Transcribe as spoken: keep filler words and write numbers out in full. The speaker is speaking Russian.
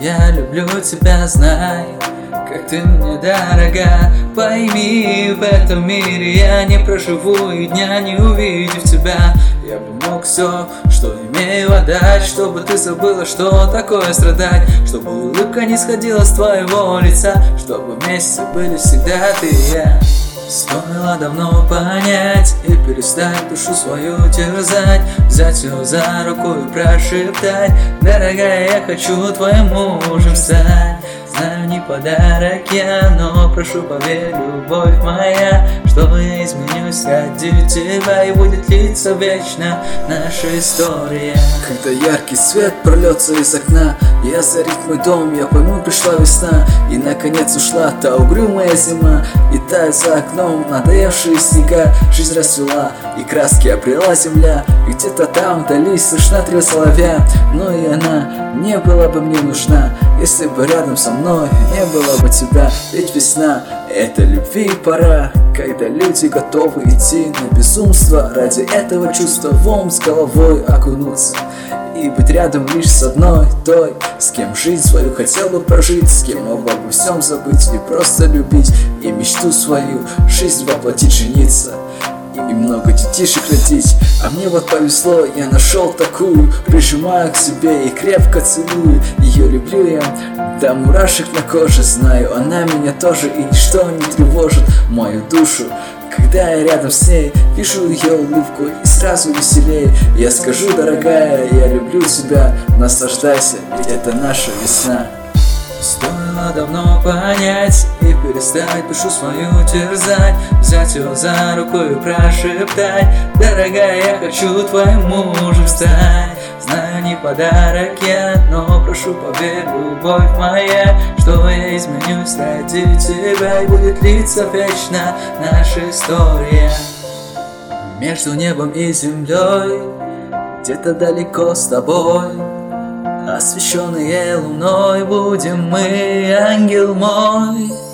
я люблю тебя, знай, как ты мне дорога. Пойми, в этом мире я не проживу и дня, не увидев тебя. Я бы мог все, что имею, отдать, чтобы ты забыла, что такое страдать, чтобы улыбка не сходила с твоего лица, чтобы вместе были всегда ты и я. Стоило давно понять и перестать душу свою терзать, взять ее за руку и прошептать: дорогая, я хочу твоим мужем стать. Знаю, не подарок я, но прошу, поверь, любовь моя, что я изменюсь ради тебя, и будет длиться вечно наша история. Когда яркий свет прольется из окна, и озарит мой дом, я пойму, пришла весна, и наконец ушла та угрюмая зима, и тает за окном надоевшие снега. Жизнь расцвела, и краски обрела земля, и где-то там вдали слышна трель соловья. Но и она не была бы мне нужна, если бы рядом со мной не было бы тебя. Ведь весна — это любви пора, когда люди готовы идти на безумство ради этого чувства, в ум с головой окунуться и быть рядом лишь с одной, той, с кем жизнь свою хотел бы прожить, с кем мог бы обо всем забыть и просто любить, и мечту свою жизнь воплотить, жениться и много детишек родить. А мне вот повезло, я нашел такую, прижимаю к себе и крепко целую. Ее люблю я до мурашек на коже, знаю, она меня тоже, и ничто не тревожит мою душу. Когда я рядом с ней, вижу ее улыбку и сразу веселее. Я скажу: дорогая, я люблю тебя, наслаждайся, ведь это наша весна. Стоило давно понять и перестать душу свою терзать, взять ее за руку и прошептать: дорогая, я хочу твоим мужем стать. Знаю, не подарок я, но прошу, поверь, любовь моя, что я изменюсь ради тебя, и будет длиться вечно наша история. Между небом и землей, где-то далеко с тобой, освещенные луной, будем мы, ангел мой.